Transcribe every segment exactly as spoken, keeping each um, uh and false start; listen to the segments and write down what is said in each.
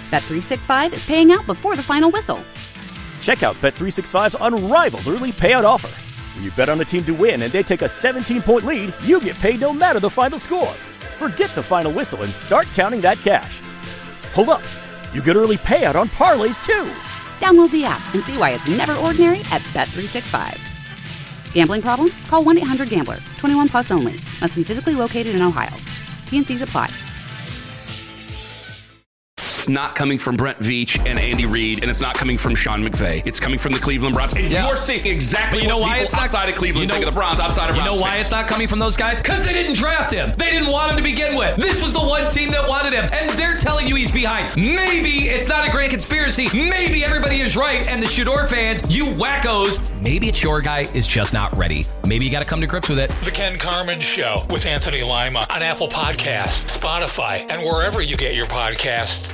Bet three sixty-five is paying out before the final whistle. Check out Bet three sixty-five's unrivaled early payout offer. When you bet on a team to win and they take a seventeen-point lead, you get paid no matter the final score. Forget the final whistle and start counting that cash. Hold up. You get early payout on parlays, too. Download the app and see why it's never ordinary at Bet three sixty-five. Gambling problem? Call one eight hundred gambler. twenty-one plus only. Must be physically located in Ohio. T and Cs apply. It's not coming from Brent Veach and Andy Reid, and it's not coming from Sean McVay. It's coming from the Cleveland Browns. And yeah. you're seeing exactly you know what why people it's not, outside of Cleveland you know, think of the Browns, outside of You Browns know why fans. it's not coming from those guys? Because they didn't draft him. They didn't want him to begin with. This was the one team that wanted him, and they're telling you he's behind. Maybe it's not a grand conspiracy. Maybe everybody is right, and the Shador fans, you wackos, maybe it's your guy is just not ready. Maybe you got to come to grips with it. The Ken Carman Show with Anthony Lima on Apple Podcasts, Spotify, and wherever you get your podcasts.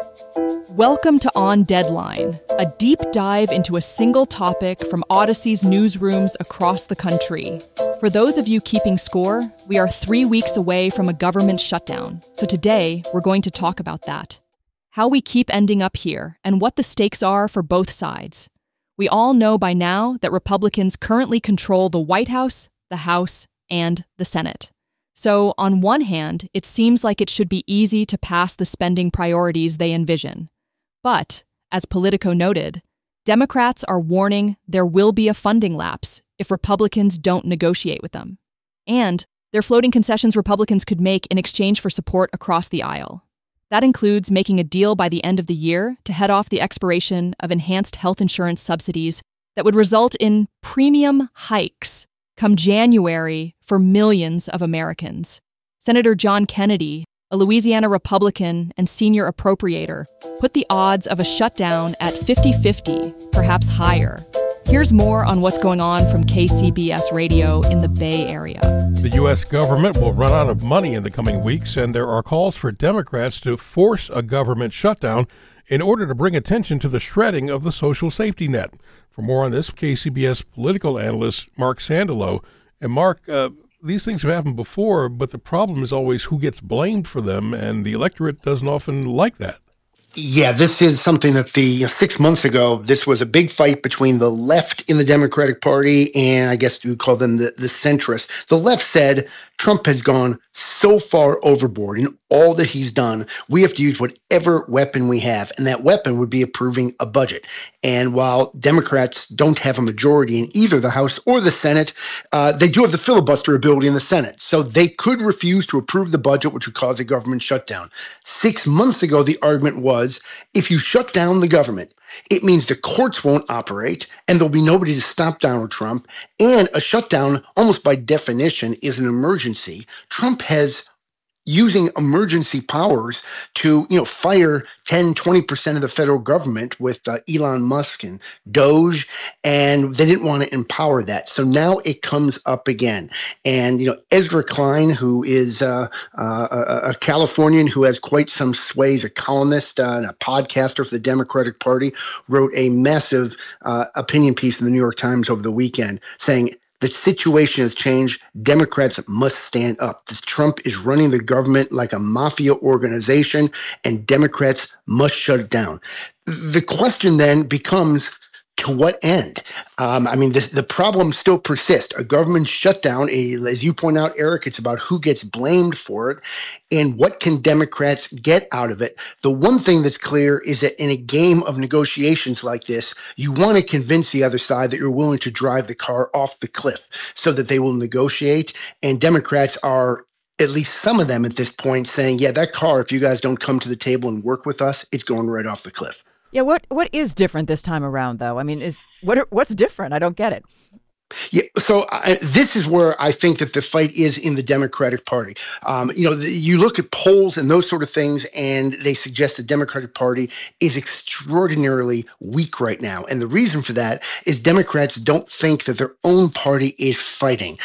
Welcome to On Deadline, a deep dive into a single topic from Odyssey's newsrooms across the country. For those of you keeping score, we are three weeks away from a government shutdown. So today, we're going to talk about that. How we keep ending up here, and what the stakes are for both sides. We all know by now that Republicans currently control the White House, the House, and the Senate. So, on one hand, it seems like it should be easy to pass the spending priorities they envision. But, as Politico noted, Democrats are warning there will be a funding lapse if Republicans don't negotiate with them. And they're floating concessions Republicans could make in exchange for support across the aisle. That includes making a deal by the end of the year to head off the expiration of enhanced health insurance subsidies that would result in premium hikes come January for millions of Americans. Senator John Kennedy, a Louisiana Republican and senior appropriator, put the odds of a shutdown at fifty-fifty, perhaps higher. Here's more on what's going on from K C B S Radio in the Bay Area. The U S government will run out of money in the coming weeks, and there are calls for Democrats to force a government shutdown in order to bring attention to the shredding of the social safety net. For more on this, K C B S political analyst Mark Sandalow. And Mark, uh, these things have happened before, but the problem is always who gets blamed for them, and the electorate doesn't often like that. Yeah, this is something that the you know, six months ago, this was a big fight between the left in the Democratic Party and I guess you would call them the, the centrists. The left said Trump has gone so far overboard in all that he's done. We have to use whatever weapon we have, and that weapon would be approving a budget. And while Democrats don't have a majority in either the House or the Senate, uh, they do have the filibuster ability in the Senate. So they could refuse to approve the budget, which would cause a government shutdown. Six months ago, the argument was, if you shut down the government, it means the courts won't operate and there'll be nobody to stop Donald Trump. And a shutdown, almost by definition, is an emergency. Trump has using emergency powers to, you know, fire ten, twenty percent of the federal government with uh, Elon Musk and Doge, and they didn't want to empower that. So now it comes up again. And, you know, Ezra Klein, who is uh, uh, a, a Californian who has quite some sway, he's a columnist uh, and a podcaster for the Democratic Party, wrote a massive uh, opinion piece in the New York Times over the weekend saying, the situation has changed. Democrats must stand up. This Trump is running the government like a mafia organization, and Democrats must shut it down. The question then becomes, to what end? Um, I mean, the, the problem still persists. A government shutdown, a, as you point out, Eric, it's about who gets blamed for it and what can Democrats get out of it. The one thing that's clear is that in a game of negotiations like this, you want to convince the other side that you're willing to drive the car off the cliff so that they will negotiate. And Democrats are, at least some of them at this point, saying, yeah, that car, if you guys don't come to the table and work with us, it's going right off the cliff. Yeah, what what is different this time around, though? I mean, is what are, what's different? I don't get it. Yeah, so I, this is where I think that the fight is in the Democratic Party. Um, you know, the, you look at polls and those sort of things, and they suggest the Democratic Party is extraordinarily weak right now. And the reason for that is Democrats don't think that their own party is fighting.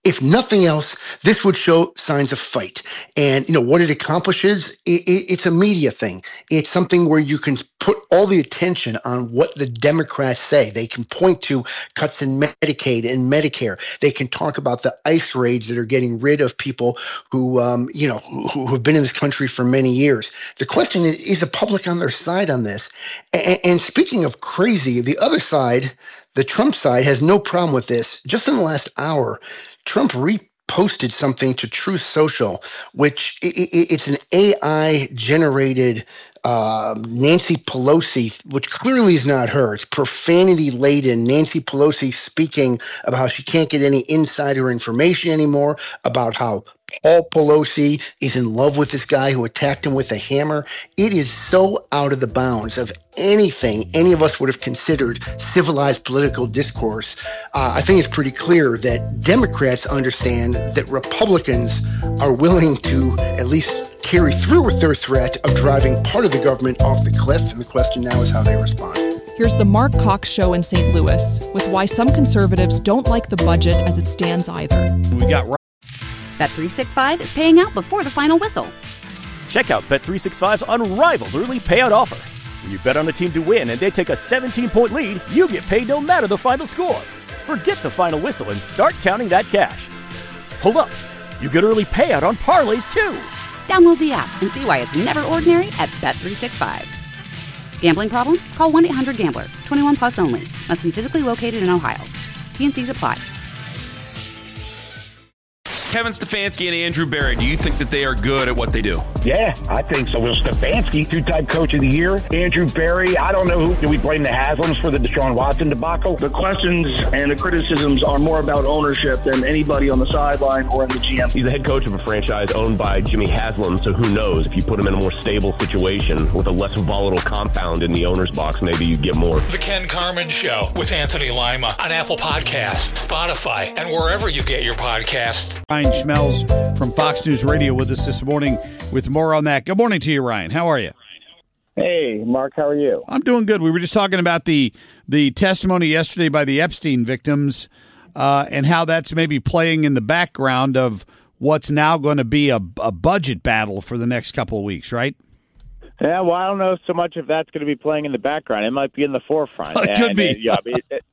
If nothing else, this would show signs of fight. And, you know, what it accomplishes, it, it, it's a media thing. It's something where you can put all the attention on what the Democrats say. They can point to cuts in Medicaid and Medicare. They can talk about the ICE raids that are getting rid of people who, um, you know, who, who have been in this country for many years. The question is, is the public on their side on this? And, and speaking of crazy, the other side, the Trump side, has no problem with this. Just in the last hour, Trump reposted something to Truth Social, which it, it, it's an A I-generated uh, Nancy Pelosi, which clearly is not her. It's profanity-laden. Nancy Pelosi speaking about how she can't get any insider information anymore, about how Paul Pelosi is in love with this guy who attacked him with a hammer. It is so out of the bounds of anything any of us would have considered civilized political discourse. Uh, I think it's pretty clear that Democrats understand that Republicans are willing to at least carry through with their threat of driving part of the government off the cliff. And the question now is how they respond. Here's the Mark Cox Show in Saint Louis with why some conservatives don't like the budget as it stands either. We got Bet three sixty-five is paying out before the final whistle. Check out Bet three sixty-five's unrivaled early payout offer. When you bet on a team to win and they take a seventeen-point lead, you get paid no matter the final score. Forget the final whistle and start counting that cash. Hold up. You get early payout on parlays, too. Download the app and see why it's never ordinary at Bet three sixty-five. Gambling problem? Call one eight hundred gambler. twenty-one plus only. Must be physically located in Ohio. T and C's apply. Kevin Stefanski and Andrew Berry, do you think that they are good at what they do? Yeah, I think so. Well, Stefanski, two-time coach of the year. Andrew Berry, I don't know who. Do we blame the Haslams for the Deshaun Watson debacle? The questions and the criticisms are more about ownership than anybody on the sideline or in the G M. He's the head coach of a franchise owned by Jimmy Haslam, so who knows? If you put him in a more stable situation with a less volatile compound in the owner's box, maybe you get more. The Ken Carman Show with Anthony Lima on Apple Podcasts, Spotify, and wherever you get your podcasts. Ryan Schmelz from Fox News Radio with us this morning with more on that. Good morning to you, Ryan. How are you? Hey, Mark. How are you? I'm doing good. We were just talking about the the testimony yesterday by the Epstein victims uh, and how that's maybe playing in the background of what's now going to be a, a budget battle for the next couple of weeks, right? Yeah, well, I don't know so much if that's going to be playing in the background. It might be in the forefront. It could and, be. And, yeah, I mean, it,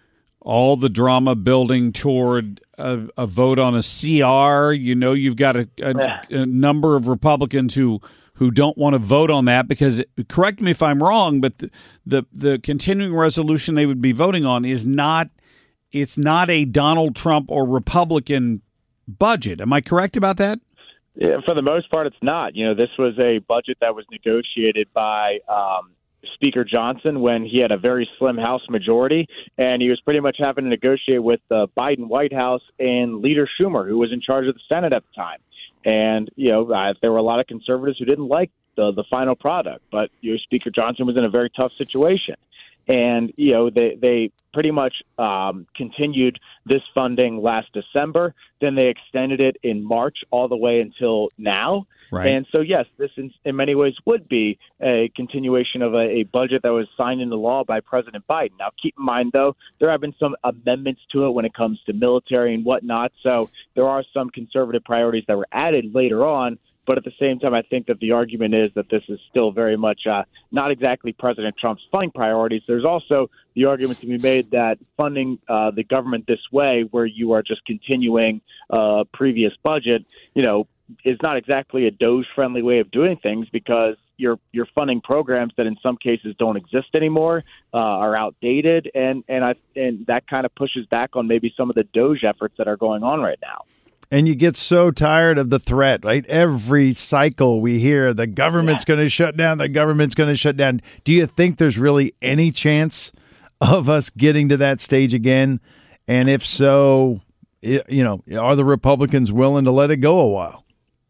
all the drama building toward a, a vote on a C R. You know, you've got a, a, a number of Republicans who who don't want to vote on that because, correct me if I'm wrong, but the, the the continuing resolution they would be voting on is not it's not a Donald Trump or Republican budget. Am I correct about that? Yeah, for the most part, it's not. You know, this was a budget that was negotiated by um, Speaker Johnson when he had a very slim House majority, and he was pretty much having to negotiate with the Biden White House and Leader Schumer, who was in charge of the Senate at the time. And, you know, uh, there were a lot of conservatives who didn't like the, the final product, but you know, Speaker Johnson was in a very tough situation. And, you know, they, they pretty much um, continued this funding last December. Then they extended it in March all the way until now. Right. And so, yes, this in, in many ways would be a continuation of a, a budget that was signed into law by President Biden. Now, keep in mind, though, there have been some amendments to it when it comes to military and whatnot. So there are some conservative priorities that were added later on. But at the same time, I think that the argument is that this is still very much uh, not exactly President Trump's funding priorities. There's also the argument to be made that funding uh, the government this way, where you are just continuing a uh, previous budget, you know, is not exactly a Doge-friendly way of doing things because you're you're funding programs that in some cases don't exist anymore, uh, are outdated, and and I and that kind of pushes back on maybe some of the Doge efforts that are going on right now. And you get so tired of the threat, right? Every cycle we hear the government's yeah. going to shut down, the government's going to shut down. Do you think there's really any chance of us getting to that stage again? And if so, you know, are the Republicans willing to let it go a while?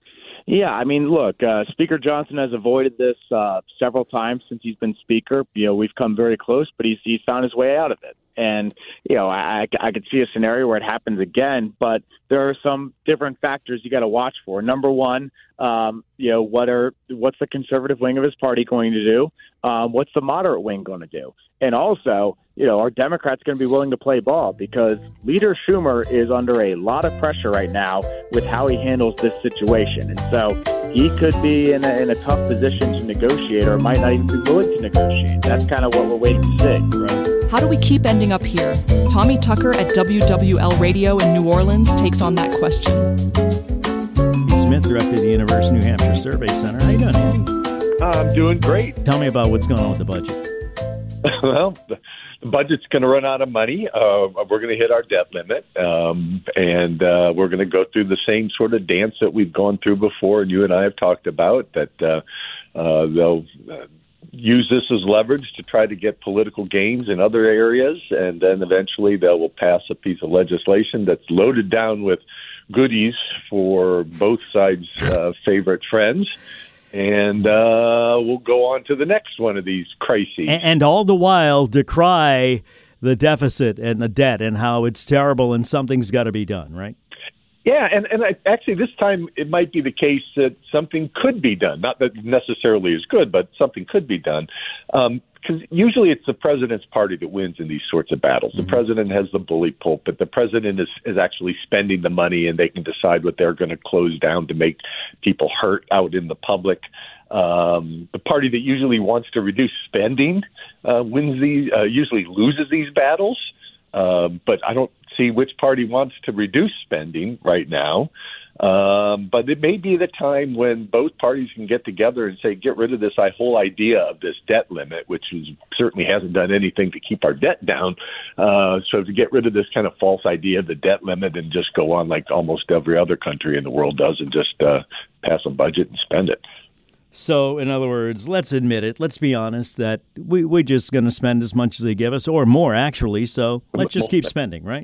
Yeah, I mean, look, uh, Speaker Johnson has avoided this uh, several times since he's been Speaker. You know, we've come very close, but he's he's found his way out of it. And, you know, I, I could see a scenario where it happens again, but there are some different factors you got to watch for. Number one, um, you know, what are what's the conservative wing of his party going to do? Um, what's the moderate wing going to do? And also, you know, are Democrats going to be willing to play ball? Because Leader Schumer is under a lot of pressure right now with how he handles this situation. And so he could be in a, in a tough position to negotiate, or might not even be willing to negotiate. That's kind of what we're waiting to see. Right? How do we keep ending up here? Tommy Tucker at W W L Radio in New Orleans takes on that question. Smith, director of the University of New Hampshire Survey Center. How you doing, Andy? I'm doing great. Tell me about what's going on with the budget. Well, the budget's going to run out of money. Uh, we're going to hit our debt limit, um, and uh, we're going to go through the same sort of dance that we've gone through before, and you and I have talked about, that uh, uh, they'll uh, use this as leverage to try to get political gains in other areas, and then eventually they will pass a piece of legislation that's loaded down with goodies for both sides' uh, favorite friends. And uh, we'll go on to the next one of these crises. And, and all the while decry the deficit and the debt and how it's terrible and something's got to be done, right? Yeah, and, and I, actually this time it might be the case that something could be done. Not that necessarily is good, but something could be done. Um, because usually it's the president's party that wins in these sorts of battles. Mm-hmm. The president has the bully pulpit. The president is, is actually spending the money, and they can decide what they're going to close down to make people hurt out in the public. Um, the party that usually wants to reduce spending uh, wins these, uh, usually loses these battles. Uh, but I don't see which party wants to reduce spending right now. Um, but it may be the time when both parties can get together and say, get rid of this whole idea of this debt limit, which is, certainly hasn't done anything to keep our debt down. Uh, so to get rid of this kind of false idea of the debt limit and just go on like almost every other country in the world does and just uh, pass a budget and spend it. So, in other words, let's admit it. Let's be honest that we, we're just going to spend as much as they give us, or more, actually. So let's just keep spending, right?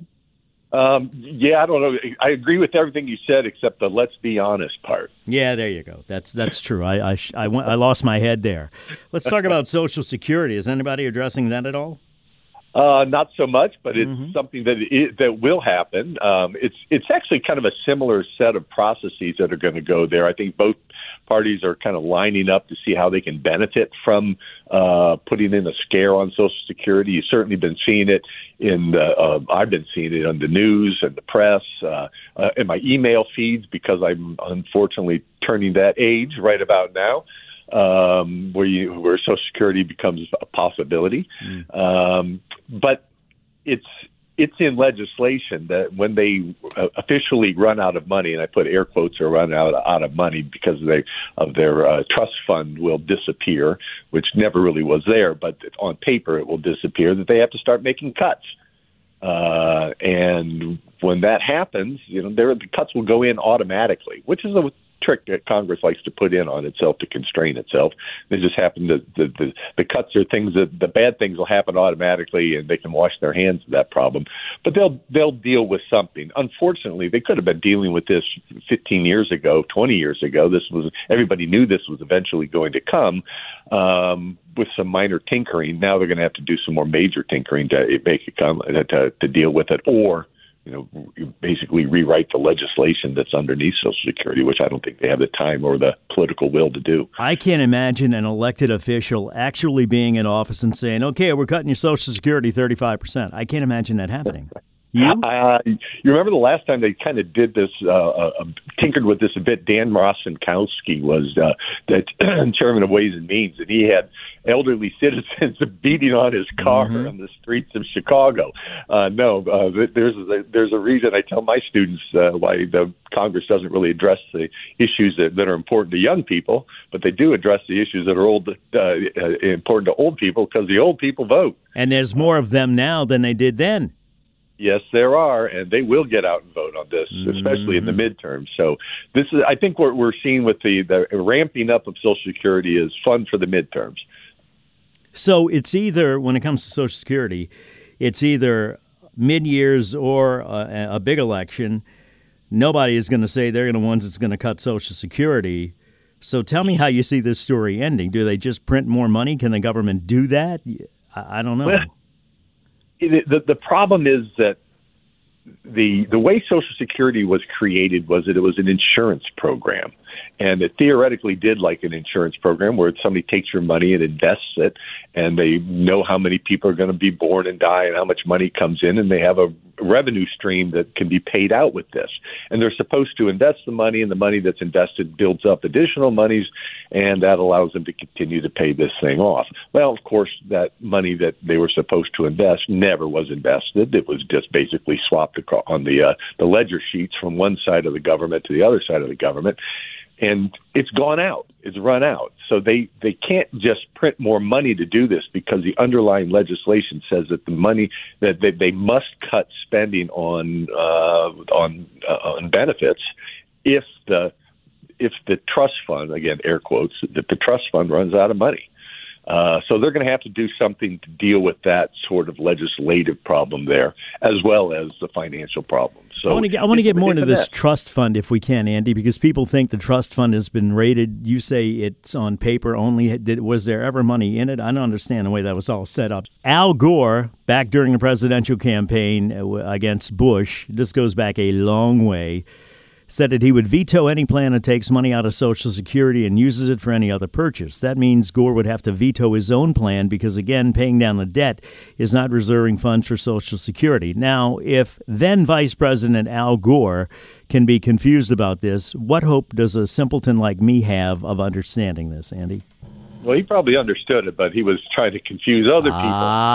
Um, yeah, I don't know. I agree with everything you said, except the let's be honest part. Yeah, there you go. That's that's true. I I, I, went, I lost my head there. Let's talk about Social Security. Is anybody addressing that at all? Uh, not so much, but it's Mm-hmm. something that it, that will happen. Um, it's it's actually kind of a similar set of processes that are going to go there. I think both parties are kind of lining up to see how they can benefit from uh, putting in a scare on Social Security. You've certainly been seeing it in the, uh, I've been seeing it on the news and the press, uh, uh, in my email feeds, because I'm unfortunately turning that age right about now. Um, where you where Social Security becomes a possibility, mm. um, but it's it's in legislation that when they uh, officially run out of money, and I put air quotes or run out out of money because they of their uh, trust fund will disappear, which never really was there, but on paper it will disappear. That they have to start making cuts, uh, and when that happens, you know, there the cuts will go in automatically, which is a trick that Congress likes to put in on itself to constrain itself. They just happen to the, the the cuts are things that the bad things will happen automatically, and they can wash their hands of that problem. But they'll they'll deal with something. Unfortunately, they could have been dealing with this fifteen years ago, twenty years ago. This was everybody knew this was eventually going to come um, with some minor tinkering. Now they're going to have to do some more major tinkering to make it come to, to deal with it, or you know, you basically rewrite the legislation that's underneath Social Security, which I don't think they have the time or the political will to do. I can't imagine an elected official actually being in office and saying, okay, we're cutting your Social Security thirty-five percent. I can't imagine that happening. You? Uh, you remember the last time they kind of did this, uh, uh, tinkered with this a bit? Dan Rostenkowski was uh, the chairman of Ways and Means, and he had elderly citizens beating on his car mm-hmm. on the streets of Chicago. Uh, no, uh, there's a, there's a reason I tell my students uh, why the Congress doesn't really address the issues that, that are important to young people, but they do address the issues that are old, uh, uh, important to old people, because the old people vote. And there's more of them now than they did then. Yes, there are, and they will get out and vote on this, especially mm-hmm. in the midterms. So this is, I think, what we're seeing with the, the ramping up of Social Security is fun for the midterms. So it's either, when it comes to Social Security, it's either mid-years or a, a big election. Nobody is going to say they're the ones that's going to cut Social Security. So tell me how you see this story ending. Do they just print more money? Can the government do that? I, I don't know. Well, it, the the problem is that the the way Social Security was created was that it was an insurance program, and it theoretically did like an insurance program where somebody takes your money and invests it, and they know how many people are going to be born and die and how much money comes in, and they have a revenue stream that can be paid out with this. And they're supposed to invest the money, and the money that's invested builds up additional monies, and that allows them to continue to pay this thing off. Well, of course, that money that they were supposed to invest never was invested. It was just basically swapped on the uh, the ledger sheets from one side of the government to the other side of the government, and it's gone out. It's run out. So they, they can't just print more money to do this because the underlying legislation says that the money that they, they must cut spending on uh, on uh, on benefits if the if the trust fund, again air quotes, that the trust fund runs out of money. Uh, so they're going to have to do something to deal with that sort of legislative problem there, as well as the financial problem. So I want to get, I want to get more into this trust fund if we can, Andy, because people think the trust fund has been raided. You say it's on paper only. Did, was there ever money in it? I don't understand the way that was all set up. Al Gore, back during the presidential campaign against Bush, this goes back a long way, said that he would veto any plan that takes money out of Social Security and uses it for any other purchase. That means Gore would have to veto his own plan because, again, paying down the debt is not reserving funds for Social Security. Now, if then Vice President Al Gore can be confused about this, what hope does a simpleton like me have of understanding this, Andy? Well, he probably understood it, but he was trying to confuse other people.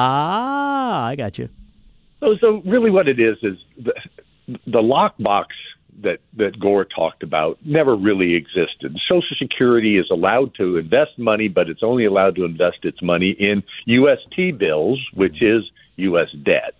Ah, I got you. So, so really what it is is the, the lockbox that, that Gore talked about never really existed. Social Security is allowed to invest money, but it's only allowed to invest its money in U S T bills, which is U S debt.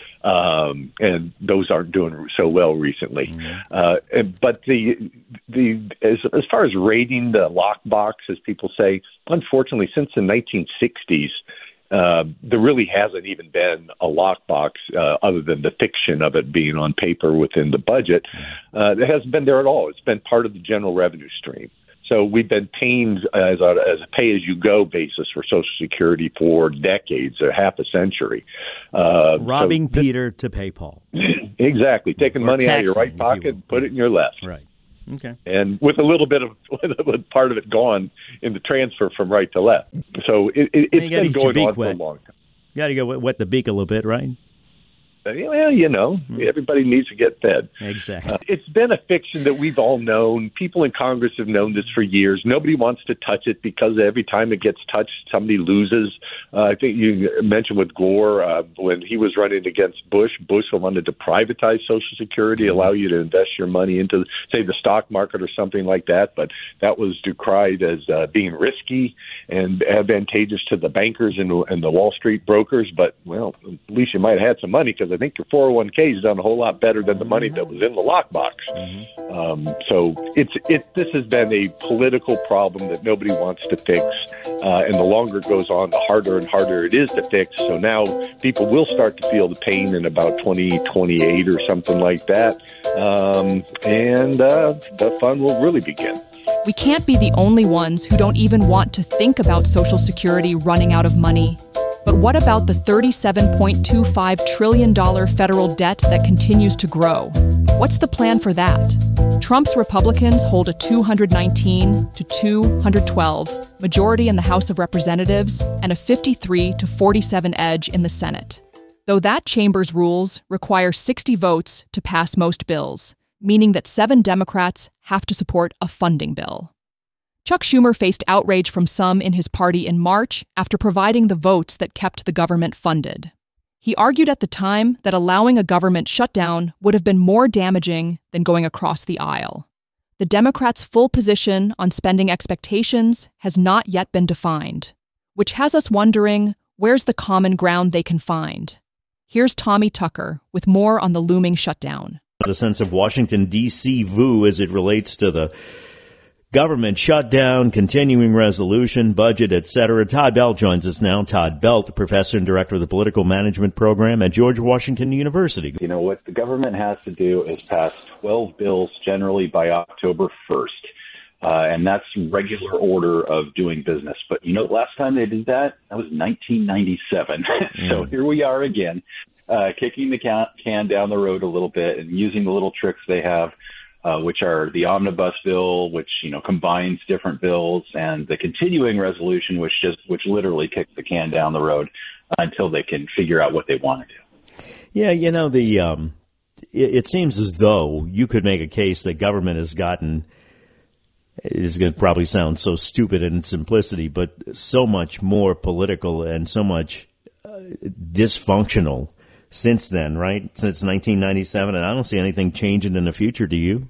Um, and those aren't doing so well recently. Mm-hmm. Uh, and, but the the as, as far as raiding the lockbox, as people say, unfortunately, since the nineteen sixties, Uh, there really hasn't even been a lockbox uh, other than the fiction of it being on paper within the budget. Uh, it hasn't been there at all. It's been part of the general revenue stream. So we've been paying as a, as a pay-as-you-go basis for Social Security for decades, or half a century. Uh, Robbing so th- Peter to pay Paul. Exactly. Taking Or money out of your taxing, right pocket and put it in your left. Right. Okay. And with a little bit of with part of it gone in the transfer from right to left. So it, it, it's been going on for a long time. You got to go wet the beak a little bit, right? Well, you know, everybody needs to get fed. Exactly. Uh, it's been a fiction that we've all known. People in Congress have known this for years. Nobody wants to touch it because every time it gets touched, somebody loses. Uh, I think you mentioned with Gore, uh, when he was running against Bush, Bush wanted to privatize Social Security, allow you to invest your money into, say, the stock market or something like that. But that was decried as uh, being risky and advantageous to the bankers and, and the Wall Street brokers. But, well, at least you might have had some money because I think your four oh one k has done a whole lot better than the money that was in the lockbox. Mm-hmm. Um, so it's it. This has been a political problem that nobody wants to fix, uh, and the longer it goes on, the harder and harder it is to fix. So now people will start to feel the pain in about twenty twenty-eight or something like that, um, and uh, the fun will really begin. We can't be the only ones who don't even want to think about Social Security running out of money. But what about the thirty-seven point two five trillion dollars federal debt that continues to grow? What's the plan for that? Trump's Republicans hold a two hundred nineteen to two hundred twelve majority in the House of Representatives and a fifty-three to forty-seven edge in the Senate. Though that chamber's rules require sixty votes to pass most bills, meaning that seven Democrats have to support a funding bill. Chuck Schumer faced outrage from some in his party in March after providing the votes that kept the government funded. He argued at the time that allowing a government shutdown would have been more damaging than going across the aisle. The Democrats' full position on spending expectations has not yet been defined, which has us wondering where's the common ground they can find. Here's Tommy Tucker with more on the looming shutdown. The sense of Washington, D C vu as it relates to the government shutdown, continuing resolution, budget, et cetera. Todd Belt joins us now. Todd Belt, professor and director of the political management program at George Washington University. You know, what the government has to do is pass twelve bills generally by October first. Uh, and that's regular order of doing business. But, you know, last time they did that, that was nineteen ninety-seven. Mm. So here we are again, uh, kicking the can, can down the road a little bit and using the little tricks they have, uh, which are the omnibus bill, which, you know, combines different bills, and the continuing resolution, which just which literally kicks the can down the road until they can figure out what they want to do. Yeah, you know, the um, it, it seems as though you could make a case that government has gotten – is going to probably sound so stupid in simplicity, but so much more political and so much uh, dysfunctional since then, right? Since nineteen ninety-seven, and I don't see anything changing in the future. Do you?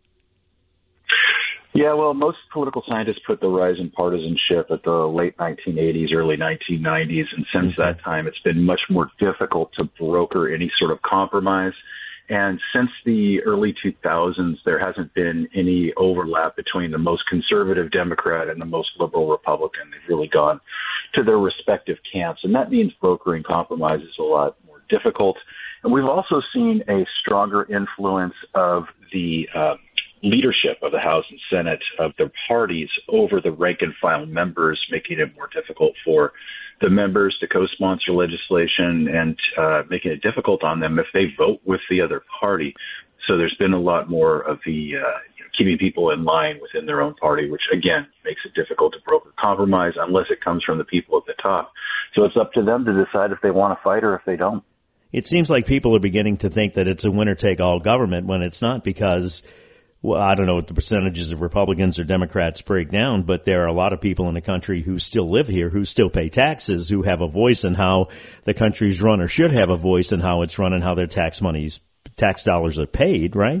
Yeah, well, most political scientists put the rise in partisanship at the late nineteen eighties, early nineteen nineties, and since mm-hmm. that time, it's been much more difficult to broker any sort of compromise. And since the early two thousands, there hasn't been any overlap between the most conservative Democrat and the most liberal Republican. They've really gone to their respective camps, and that means brokering compromise is a lot more difficult. And we've also seen a stronger influence of the uh, leadership of the House and Senate of the parties over the rank-and-file members, making it more difficult for the members to co-sponsor legislation and uh, making it difficult on them if they vote with the other party. So there's been a lot more of the uh, you know, keeping people in line within their own party, which, again, makes it difficult to broker compromise unless it comes from the people at the top. So it's up to them to decide if they want to fight or if they don't. It seems like people are beginning to think that it's a winner-take-all government when it's not, because well, I don't know what the percentages of Republicans or Democrats break down, but there are a lot of people in the country who still live here, who still pay taxes, who have a voice in how the country's run, or should have a voice in how it's run and how their tax monies, tax dollars are paid, right?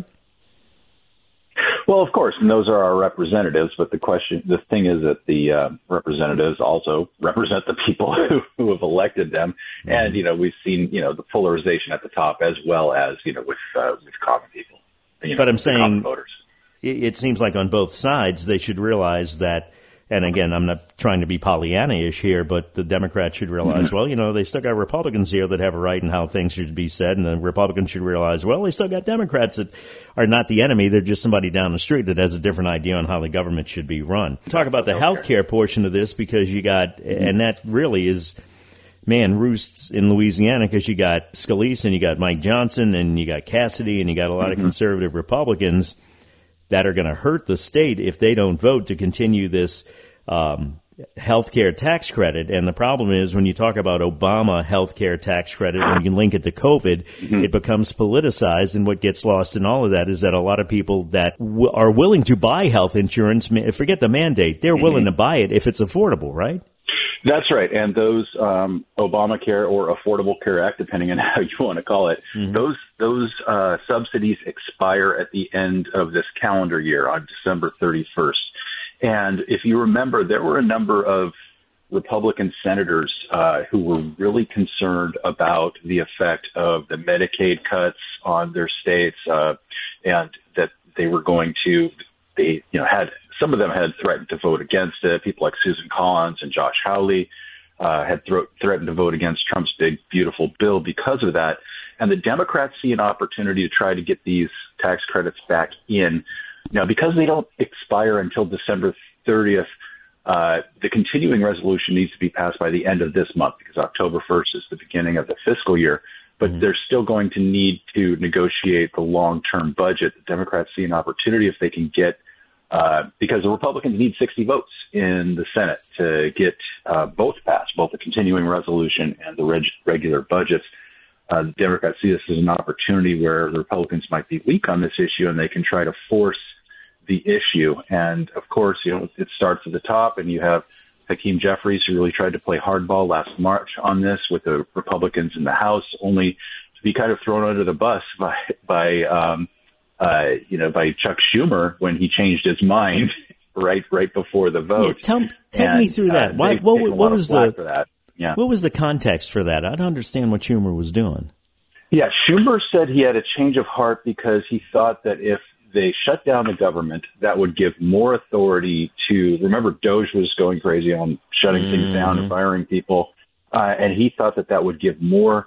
Well, of course, and those are our representatives. But the question, the thing is that the uh, representatives also represent the people who, who have elected them. Mm-hmm. And, you know, we've seen, you know, the polarization at the top as well as, you know, with, uh, with common people. You know, but I'm saying it, it seems like on both sides they should realize that, and again, I'm not trying to be Pollyanna-ish here, but the Democrats should realize, mm-hmm. well, you know, they still got Republicans here that have a right in how things should be said, and the Republicans should realize, well, they still got Democrats that are not the enemy. They're just somebody down the street that has a different idea on how the government should be run. Talk about the health care portion of this, because you got, mm-hmm. and that really is, man, roosts in Louisiana, because you got Scalise and you got Mike Johnson and you got Cassidy and you got a lot mm-hmm. of conservative Republicans that are going to hurt the state if they don't vote to continue this um, health care tax credit. And the problem is, when you talk about Obama health care tax credit and you link it to COVID, mm-hmm. it becomes politicized. And what gets lost in all of that is that a lot of people that w- are willing to buy health insurance, forget the mandate, they're mm-hmm. willing to buy it if it's affordable, right? That's right. And those um, Obamacare or Affordable Care Act, depending on how you want to call it, mm-hmm. those those uh, subsidies expire at the end of this calendar year on December thirty-first. And if you remember, there were a number of Republican senators uh, who were really concerned about the effect of the Medicaid cuts on their states, uh, and that they were going to, they you know had. Some of them had threatened to vote against it. People like Susan Collins and Josh Hawley uh, had th- threatened to vote against Trump's big, beautiful bill because of that. And the Democrats see an opportunity to try to get these tax credits back in. Now, because they don't expire until December thirtieth, uh, the continuing resolution needs to be passed by the end of this month, because October first is the beginning of the fiscal year. But mm-hmm. they're still going to need to negotiate the long-term budget. The Democrats see an opportunity if they can get Uh, because the Republicans need sixty votes in the Senate to get uh, both passed, both the continuing resolution and the reg- regular budgets. Uh, the Democrats see this as an opportunity where the Republicans might be weak on this issue, and they can try to force the issue. And, of course, you know, it starts at the top, and you have Hakeem Jeffries, who really tried to play hardball last March on this with the Republicans in the House, only to be kind of thrown under the bus by, by um, Uh, you know, by Chuck Schumer when he changed his mind right right before the vote. Yeah, tell take and, me through that. Uh, Why, what, what was the for that. Yeah. What was the context for that? I don't understand what Schumer was doing. Yeah, Schumer said he had a change of heart because he thought that if they shut down the government, that would give more authority to. Remember, Doge was going crazy on shutting mm. things down and firing people, uh, and he thought that that would give more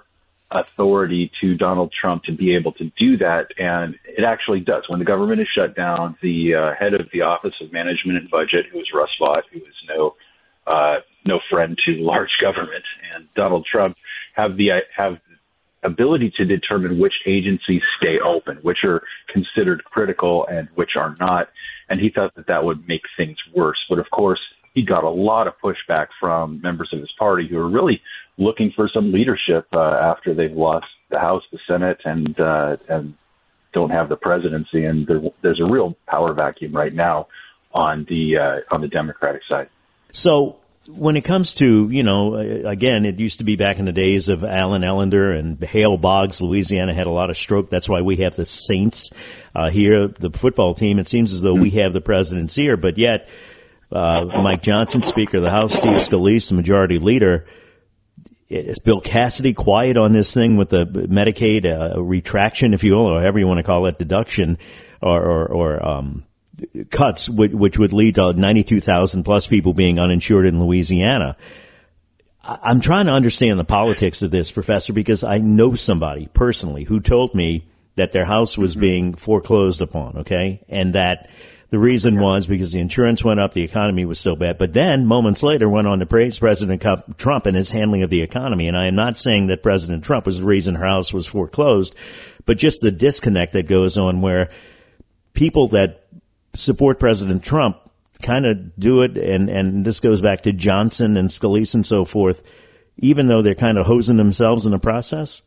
authority to Donald Trump to be able to do that. And it actually does. When the government is shut down, the uh, head of the Office of Management and Budget, who is Russ Vought, who is no uh, no friend to large government, and Donald Trump have the have ability to determine which agencies stay open, which are considered critical and which are not. And he thought that that would make things worse. But of course, he got a lot of pushback from members of his party who are really looking for some leadership uh, after they've lost the House, the Senate, and uh, and don't have the presidency. And there, there's a real power vacuum right now on the uh, on the Democratic side. So when it comes to, you know, again, it used to be back in the days of Alan Ellender and Hale Boggs. Louisiana had a lot of stroke. That's why we have the Saints uh, here, the football team. It seems as though we have the president's ear, but yet uh, Mike Johnson, Speaker of the House, Steve Scalise, the majority leader. Is Bill Cassidy quiet on this thing with the Medicaid uh, retraction, if you will, or however you want to call it, deduction or, or, or um, cuts, which, which would lead to ninety-two thousand plus people being uninsured in Louisiana? I'm trying to understand the politics of this, Professor, because I know somebody personally who told me that their house was being foreclosed upon, okay, and that the reason was because the insurance went up, the economy was so bad. But then, moments later, went on to praise President Trump and his handling of the economy. And I am not saying that President Trump was the reason her house was foreclosed, but just the disconnect that goes on where people that support President Trump kind of do it, and, and this goes back to Johnson and Scalise and so forth, even though they're kind of hosing themselves in the process?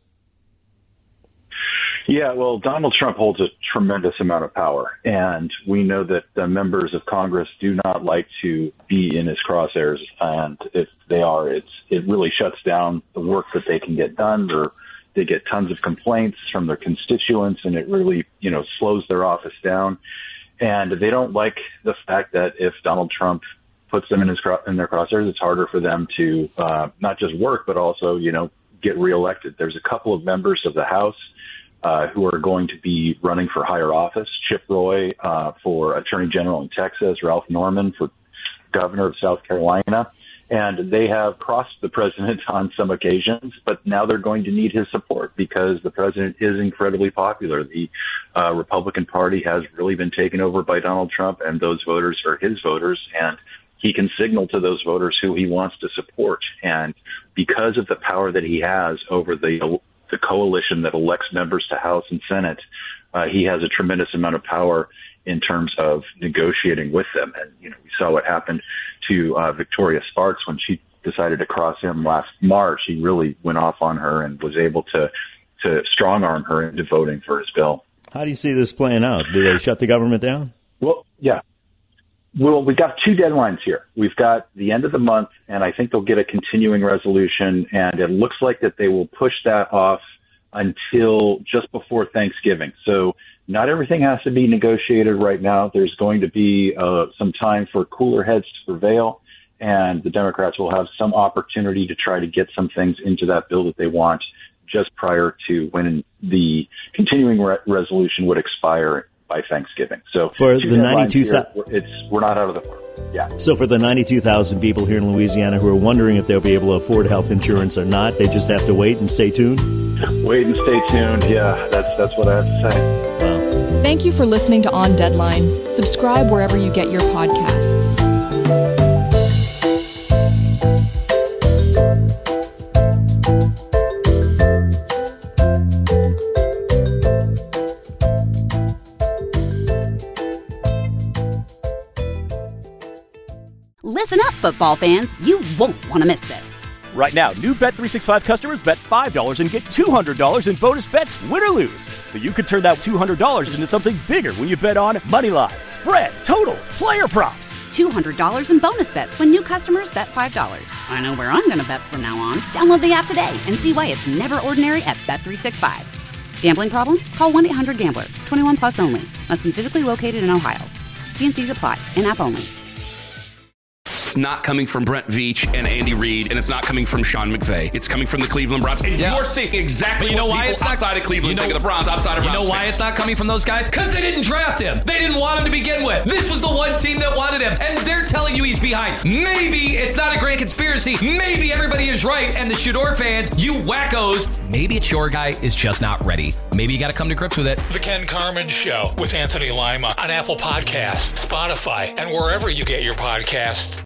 Yeah, well, Donald Trump holds a tremendous amount of power, and we know that the members of Congress do not like to be in his crosshairs, and if they are, it's it really shuts down the work that they can get done, or they get tons of complaints from their constituents, and it really, you know, slows their office down. And they don't like the fact that if Donald Trump puts them in his in their crosshairs, it's harder for them to uh, not just work, but also, you know, get reelected. There's a couple of members of the House Uh, who are going to be running for higher office. Chip Roy uh, for Attorney General in Texas, Ralph Norman for Governor of South Carolina. And they have crossed the president on some occasions, but now they're going to need his support because the president is incredibly popular. The uh, Republican Party has really been taken over by Donald Trump, and those voters are his voters, and he can signal to those voters who he wants to support. And because of the power that he has over the the coalition that elects members to House and Senate, uh, he has a tremendous amount of power in terms of negotiating with them. And, you know, we saw what happened to uh, Victoria Sparks when she decided to cross him last March. He really went off on her and was able to, to strong arm her into voting for his bill. How do you see this playing out? Do they shut the government down? Well, yeah. Well, we've got two deadlines here. We've got the end of the month, and I think they'll get a continuing resolution, and it looks like that they will push that off until just before Thanksgiving. So not everything has to be negotiated right now. There's going to be uh, some time for cooler heads to prevail, and the Democrats will have some opportunity to try to get some things into that bill that they want just prior to when the continuing re- resolution would expire by Thanksgiving. So for the ninety-two thousand, it's we're not out of the yeah. So for the ninety-two thousand people here in Louisiana who are wondering if they'll be able to afford health insurance or not, they just have to wait and stay tuned. Wait and stay tuned. Yeah, that's that's what I have to say. Wow. Thank you for listening to On Deadline. Subscribe wherever you get your podcasts. Listen up, football fans. You won't want to miss this. Right now, new Bet three sixty-five customers bet five dollars and get two hundred dollars in bonus bets, win or lose. So you could turn that two hundred dollars into something bigger when you bet on money line, spread, totals, player props. two hundred dollars in bonus bets when new customers bet five dollars. I know where I'm going to bet from now on. Download the app today and see why it's never ordinary at Bet three sixty-five. Gambling problem? Call one eight hundred gambler. twenty-one plus only. Must be physically located in Ohio. T and C's apply. In-app only. it's not coming from Brent Veach and Andy Reid, and it's not coming from Sean McVay. It's coming from the Cleveland Browns. And Yeah. you're seeing exactly But you know what why people it's not outside of Cleveland you know, think of the Browns, outside of You Browns know why fans. it's not coming from those guys? Because they didn't draft him. They didn't want him to begin with. This was the one team that wanted him, and they're telling you he's behind. Maybe it's not a grand conspiracy. Maybe everybody is right, and the Shador fans, you wackos, maybe it's your guy is just not ready. Maybe you got to come to grips with it. The Ken Carman Show with Anthony Lima on Apple Podcasts, Spotify, and wherever you get your podcasts.